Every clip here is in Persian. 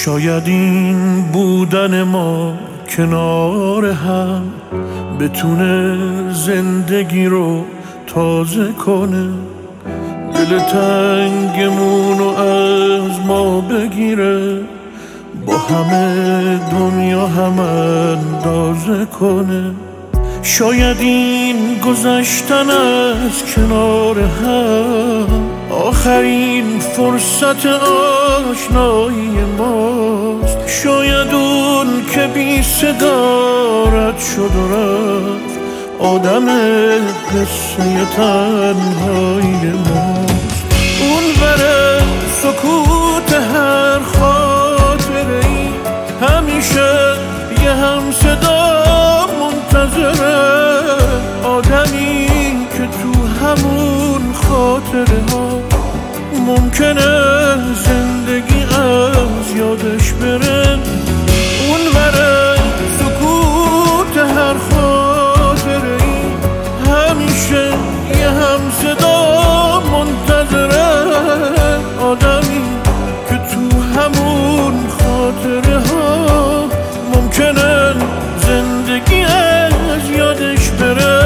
شاید این بودن ما کنار هم بتونه زندگی رو تازه کنه، دل تنگمون رو از ما بگیره، با همه دنیا هم اندازه کنه. شاید این گذشتن از کنار هم آخرین فرصت آشنایی ماست. شاید اون که بی صدا رد شد و رفت آدم قصه تنهایی ماست. اون بره سکوت هر خاطره ای همیشه یه هم صدا منتظره، آدمی که تو همون خاطره ها ممکنه زندگی از یادش بره. اون بره سکوت هر خاطره ای همیشه یه هم صدا منتظره، آدمی که تو همون خاطره ها ممکنه زندگی از یادش بره.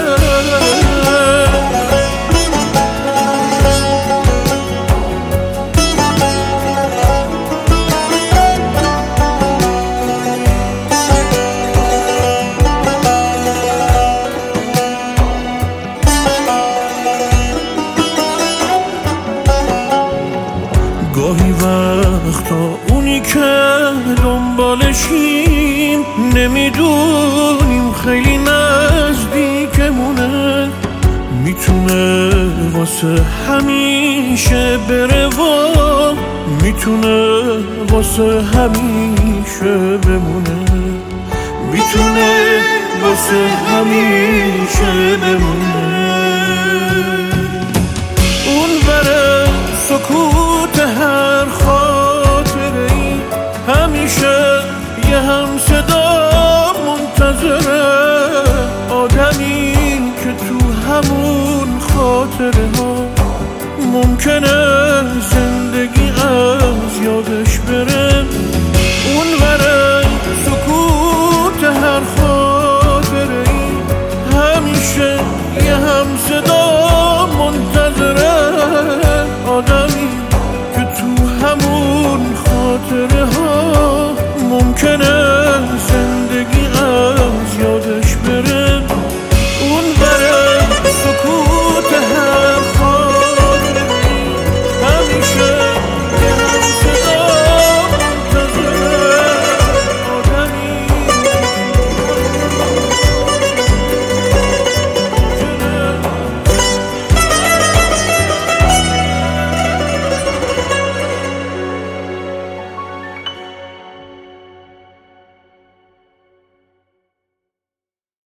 گاهی وقتا اونی که دنبالشیم نمیدونیم خیلی نزدیکمونه، میتونه واسه همیشه بره و میتونه واسه همیشه بمونه، میتونه واسه همیشه بمونه. اون بره سکوت هر خاطره ای همیشه یه هم صدا منتظره، آدمی که تو همون خاطره ها ممکنه زندگی از یادش بره. اون بره سکوت هر خاطره ای همیشه یه هم صدا